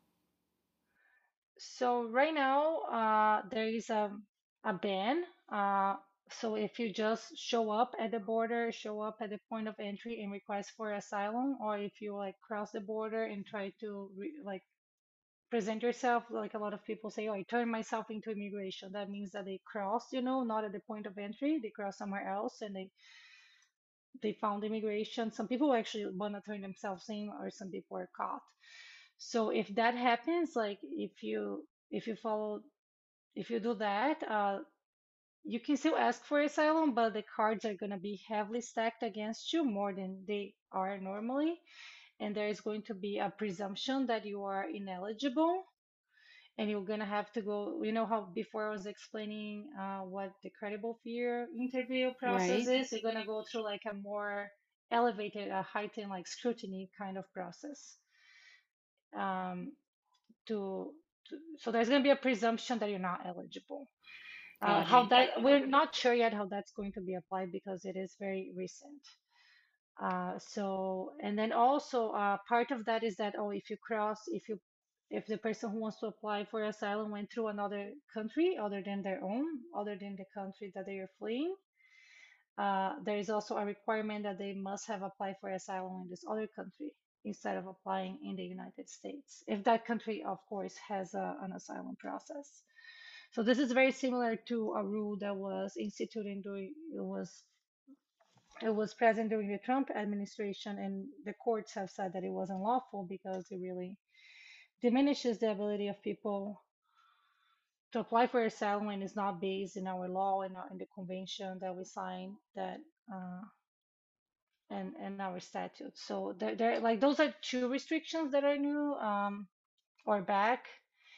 So right now, there is a ban. So if you just show up at the border, show up at the point of entry and request for asylum, or if you like cross the border and try to like present yourself, like a lot of people say, oh, I turned myself into immigration. That means that they crossed, not at the point of entry, they crossed somewhere else and they found immigration. Some people actually want to turn themselves in, or some people are caught. So if that happens, like if you follow if you do that, you can still ask for asylum, but the cards are going to be heavily stacked against you more than they are normally. And there is going to be a presumption that you are ineligible. And you're going to have to go, how before I was explaining what the credible fear interview process Right. is, you're going to go through like a more elevated, a heightened like scrutiny kind of process. Um, so there's going to be a presumption that you're not eligible. Got How it. that we're not sure yet how that's going to be applied because it is very recent. And then also part of that is that if the person who wants to apply for asylum went through another country other than their own, other than the country that they are fleeing, there is also a requirement that they must have applied for asylum in this other country instead of applying in the United States, if that country, of course, has an asylum process. So this is very similar to a rule that was instituted during it was present during the Trump administration, and the courts have said that it was unlawful because it really diminishes the ability of people to apply for asylum and is not based in our law and in the convention that we signed that uh, and our statutes. So there like those are two restrictions that are new or back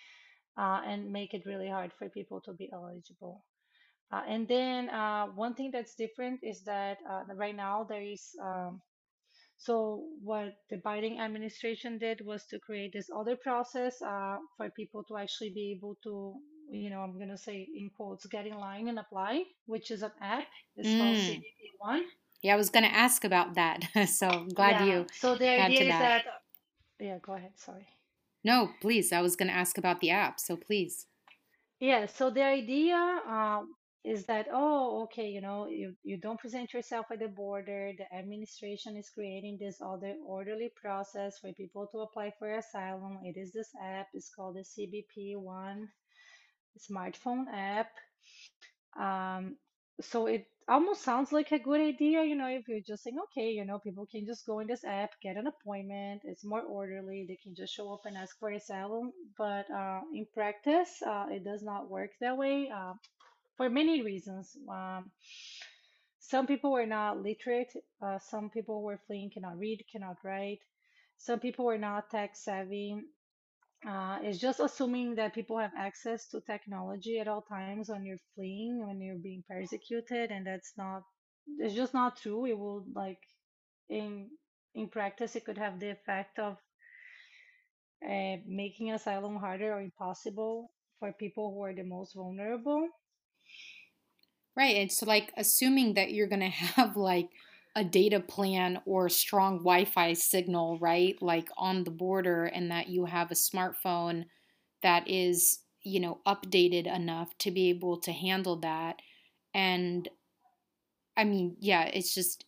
and make it really hard for people to be eligible. And then one thing that's different is that right now there is so what the Biden administration did was to create this other process for people to actually be able to, I'm going to say in quotes, get in line and apply, which is an app. It's called Mm. CBP One. Yeah, I was going to ask about that. So I'm glad Yeah. you So the got to idea is that. that, yeah, go ahead. Sorry. No, please. I was going to ask about the app. So please. Yeah. So the idea is that, oh, okay, you don't present yourself at the border. The administration is creating this other orderly process for people to apply for asylum. It is this app. It's called the CBP One smartphone app. Um, so it almost sounds like a good idea, if you're just saying, okay, people can just go in this app, get an appointment. It's more orderly. They can just show up and ask for asylum. But in practice, it does not work that way for many reasons. Some people were not literate. Some people were fleeing, cannot read, cannot write. Some people were not tech savvy. It's just assuming that people have access to technology at all times when you're fleeing, when you're being persecuted, and it's just not true. It will like in in practice, it could have the effect of making asylum harder or impossible for people who are the most vulnerable. Right. It's like assuming that you're going to have like a data plan or strong Wi Fi signal, right? Like on the border, and that you have a smartphone that is, updated enough to be able to handle that. And I mean, yeah, it's just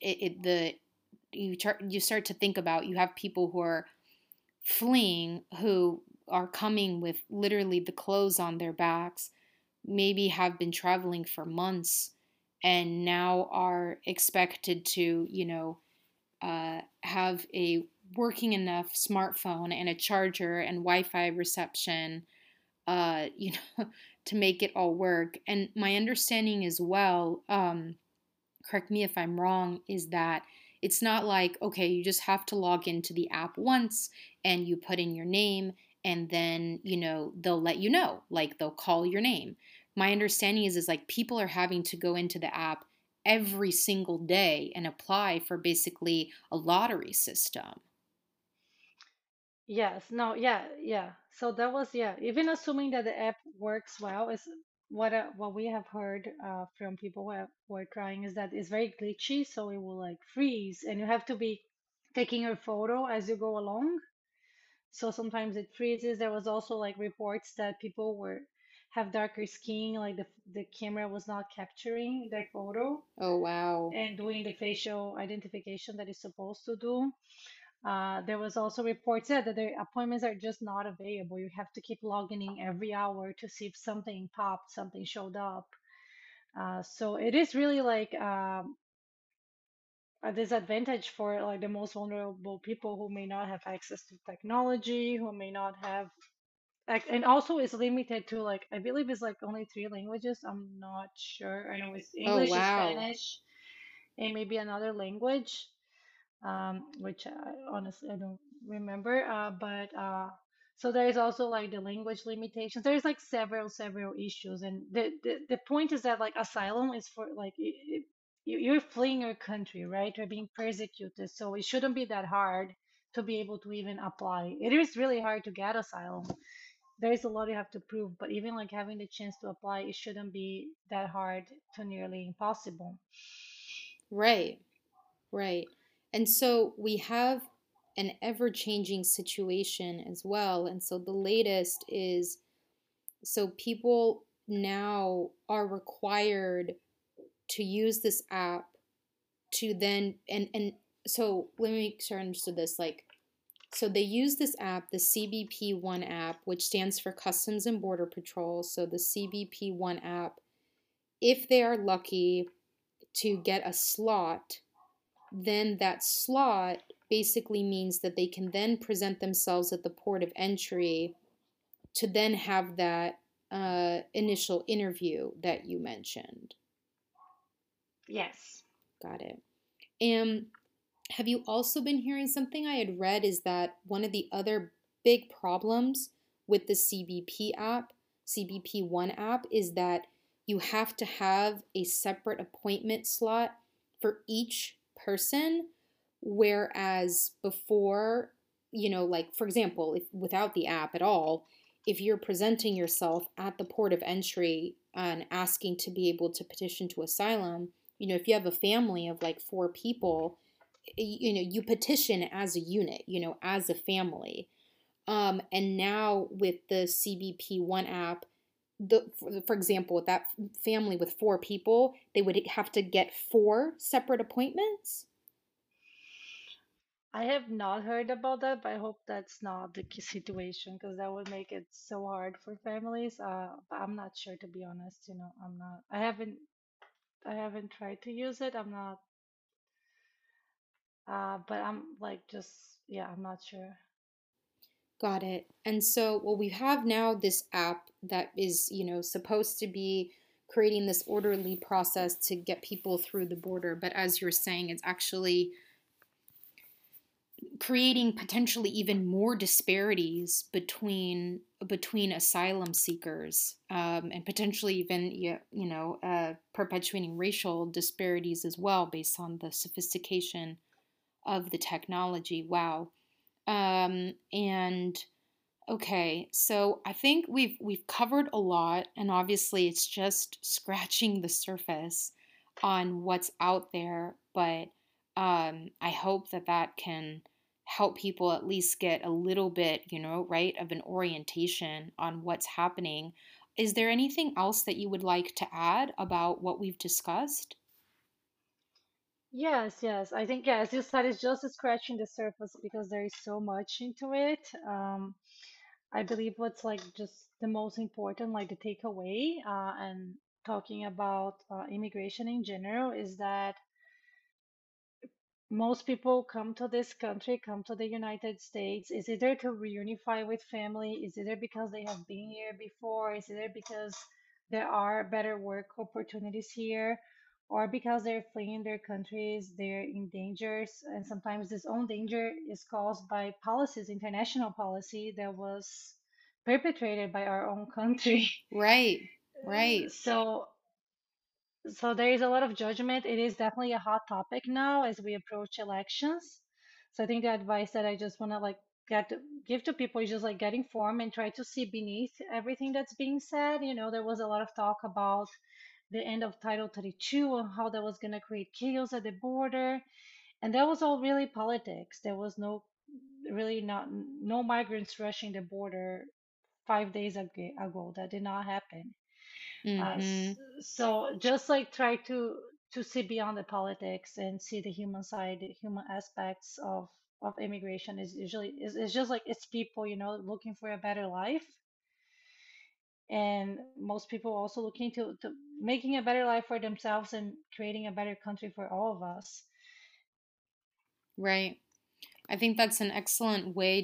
you start to think about you have people who are fleeing who are coming with literally the clothes on their backs, maybe have been traveling for months and now are expected to, have a working enough smartphone and a charger and Wi-Fi reception, to make it all work. And my understanding as well, correct me if I'm wrong, is that it's not like, okay, you just have to log into the app once and you put in your name and then, they'll let you know, like they'll call your name. My understanding is like people are having to go into the app every single day and apply for basically a lottery system. Yes, no, yeah, yeah. So that was, yeah. Even assuming that the app works well is what we have heard from people who are trying is that it's very glitchy, so it will like freeze, and you have to be taking your photo as you go along. So sometimes it freezes. There was also like reports that people were have darker skin, like the camera was not capturing their photo Oh, wow. and doing the facial identification that it's supposed to do. There was also reports that the appointments are just not available. You have to keep logging in every hour to see if something popped, something showed up. So it is really like a disadvantage for like the most vulnerable people who may not have access to technology, who may not have and also it's limited to like I believe it's like only three languages. I'm not sure. I know it's Oh, English, wow. Spanish, and maybe another language, which honestly I don't remember. But so there is also like the language limitations. There's like several issues, and the point is that like asylum is for like you're fleeing your country, right? You're being persecuted, so it shouldn't be that hard to be able to even apply. It is really hard to get asylum. There is a lot you have to prove, but even like having the chance to apply, it shouldn't be that hard to nearly impossible. Right, right. And so we have an ever changing situation as well. And so the latest is so people now are required to use this app to then and so let me make sure I understood this. Like, so they use this app, the CBP One app, which stands for Customs and Border Patrol. So the CBP One app, if they are lucky to get a slot, then that slot basically means that they can then present themselves at the port of entry to then have that initial interview that you mentioned. Yes. Got it. And have you also been hearing something I had read is that one of the other big problems with the CBP app, CBP One app, is that you have to have a separate appointment slot for each person, whereas before, like for example, if without the app at all, if you're presenting yourself at the port of entry and asking to be able to petition to asylum, if you have a family of like four people, you petition as a unit, as a family. And now with the CBP One app, for example, with that family with four people, they would have to get four separate appointments. I have not heard about that, but I hope that's not the situation because that would make it so hard for families. But I'm not sure to be honest. I'm not. I haven't tried to use it. I'm not. But I'm like just yeah. I'm not sure. Got it. And so, well, we have now this app that is, supposed to be creating this orderly process to get people through the border. But as you're saying, it's actually creating potentially even more disparities between asylum seekers, and potentially even perpetuating racial disparities as well based on the sophistication of the technology. Wow. And okay, so I think we've covered a lot, and obviously it's just scratching the surface on what's out there. But I hope that that can help people at least get a little bit, right, of an orientation on what's happening. Is there anything else that you would like to add about what we've discussed? Yes, yes. I think, yeah, as you said, it's just scratching the surface because there is so much into it. I believe what's like just the most important, like the takeaway, and talking about immigration in general, is that most people come to this country, come to the United States, is either to reunify with family, is either because they have been here before, is either because there are better work opportunities here, or because they're fleeing their countries, they're in dangers, and sometimes this own danger is caused by policies, international policy that was perpetrated by our own country. Right, right. So there is a lot of judgment. It is definitely a hot topic now as we approach elections. So I think the advice that I just want to like give to people is just like get informed and try to see beneath everything that's being said. There was a lot of talk about the end of Title 32 and how that was going to create chaos at the border, and that was all really politics. There was no really not no migrants rushing the border 5 days ago. That did not happen. Mm-hmm. So just like try to see beyond the politics and see the human side, the human aspects of immigration is usually is just like it's people, looking for a better life, and most people also looking to making a better life for themselves and creating a better country for all of us. Right. I think that's an excellent way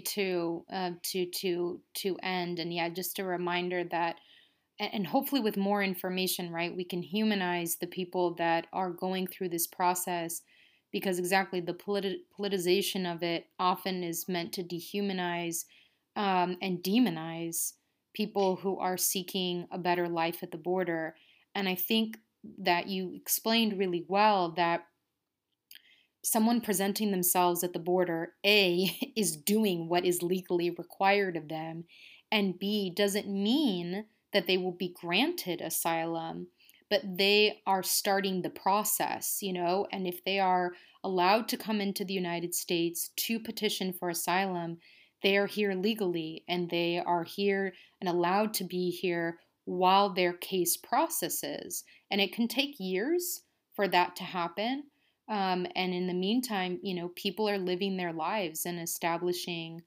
to end. And yeah, just a reminder that, and hopefully with more information, right, we can humanize the people that are going through this process, because exactly the politicization of it often is meant to dehumanize and demonize people who are seeking a better life at the border. And I think that you explained really well that someone presenting themselves at the border, A, is doing what is legally required of them, and B, doesn't mean that they will be granted asylum, but they are starting the process, and if they are allowed to come into the United States to petition for asylum, they are here legally and they are here and allowed to be here while their case processes. And it can take years for that to happen, and in the meantime, people are living their lives and establishing,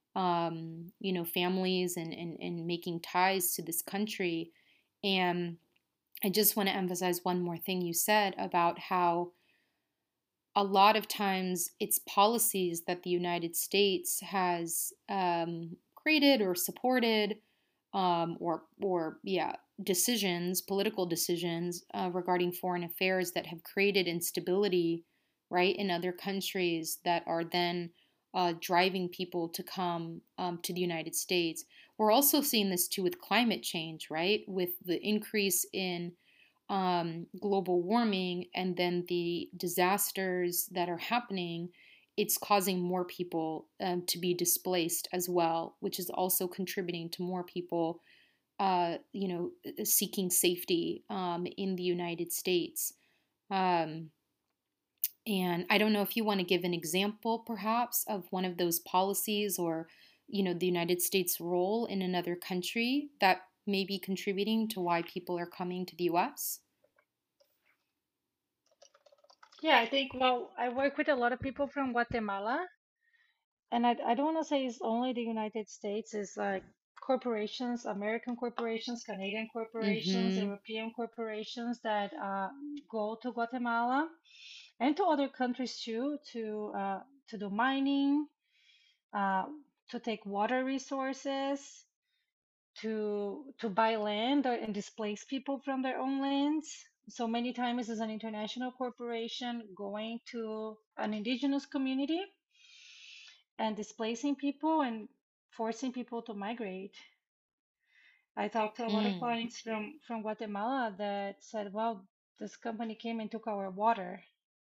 families and making ties to this country. And I just want to emphasize one more thing you said about how a lot of times it's policies that the United States has created or supported, or yeah, decisions, political decisions regarding foreign affairs that have created instability, right, in other countries that are then driving people to come to the United States. We're also seeing this too with climate change, right, with the increase in global warming and then the disasters that are happening. It's causing more people to be displaced as well, which is also contributing to more people, seeking safety in the United States. Um, and I don't know if you want to give an example, perhaps, of one of those policies, or, the United States' role in another country that may be contributing to why people are coming to the US. Yeah, I think, well, I work with a lot of people from Guatemala, and I don't want to say it's only the United States. It's like corporations, American corporations, Canadian corporations, Mm-hmm. European corporations that go to Guatemala and to other countries too to do mining, uh, to take water resources, to buy land and displace people from their own lands. So many times, as an international corporation going to an indigenous community and displacing people and forcing people to migrate. I talked to a lot of Mm. clients from Guatemala that said, well, this company came and took our water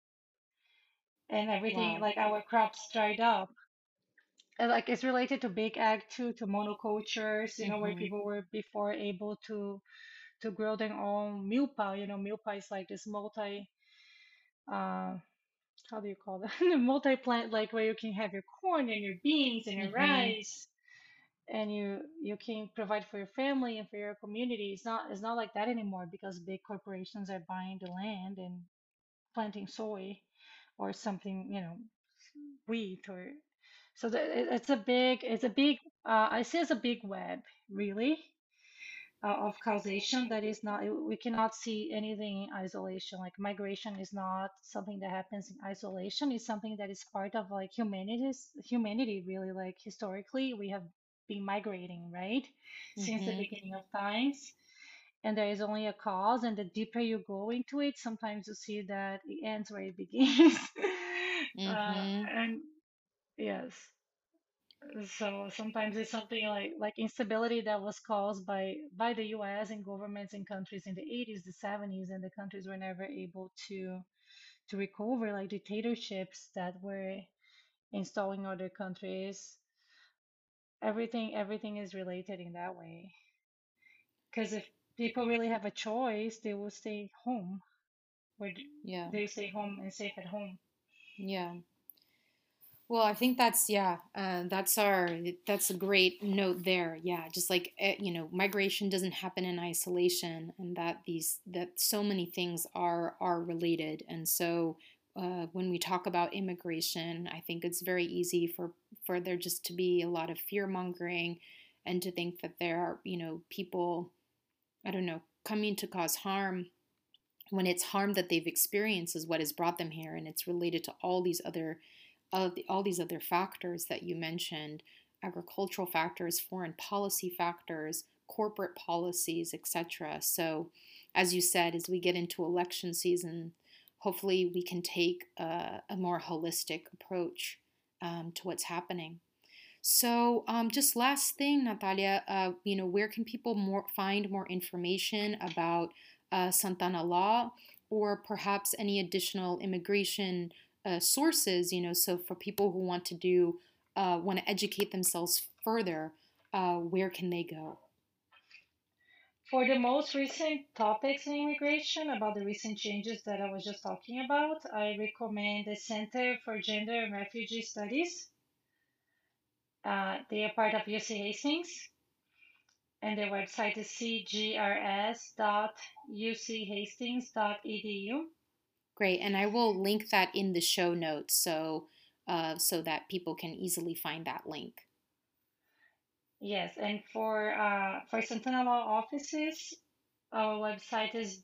and everything, Wow. like our crops dried up. And like it's related to big ag too, to monocultures, where Mm-hmm. people were before able to grow their own milpa. Milpa is like this uh, how do you call that? Multi-plant, like where you can have your corn and your beans and your Mm-hmm. rice, and you can provide for your family and for your community. It's not like that anymore because big corporations are buying the land and planting soy or something, wheat or so it's a big I see it's a big web, really, of causation that is not, we cannot see anything in isolation. Like migration is not something that happens in isolation. It's something that is part of like humanity, really. Like historically we have been migrating, right, since the Mm-hmm. beginning of times, and there is only a cause, and the deeper you go into it, sometimes you see that it ends where it begins. Mm-hmm. And yes, so sometimes it's something like instability that was caused by the U.S. and governments in countries in the 80s, the 70s, and the countries were never able to recover, like dictatorships that were installed in other countries. Everything is related in that way. Because if people really have a choice, they will stay home, where Yeah. they stay home and safe at home. Yeah. Well, I think that's a great note there. Yeah, just like migration doesn't happen in isolation, and that so many things are related. And so when we talk about immigration, I think it's very easy for there just to be a lot of fear mongering, and to think that there are people, I don't know, coming to cause harm, when it's harm that they've experienced is what has brought them here, and it's related to all these other factors that you mentioned: agricultural factors, foreign policy factors, corporate policies, etc. So, as you said, as we get into election season, hopefully we can take a more holistic approach to what's happening. So, just last thing, Natalia, where can people find more information about Santana Law, or perhaps any additional immigration sources? So for people who want to educate themselves further, where can they go? For the most recent topics in immigration, about the recent changes that I was just talking about, I recommend the Center for Gender and Refugee Studies. They are part of UC Hastings, and their website is cgrs.uchastings.edu. Great, and I will link that in the show notes so that people can easily find that link. Yes, and for Santana Law offices, our website is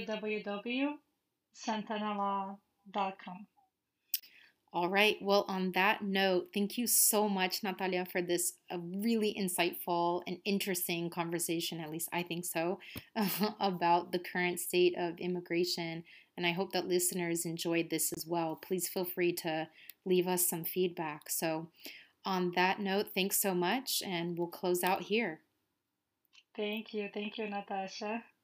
www.santanalaw.com. All right. Well, on that note, thank you so much, Natalia, for this really insightful and interesting conversation. At least I think so, about the current state of immigration. And I hope that listeners enjoyed this as well. Please feel free to leave us some feedback. So, on that note, thanks so much, and we'll close out here. Thank you, Natasha.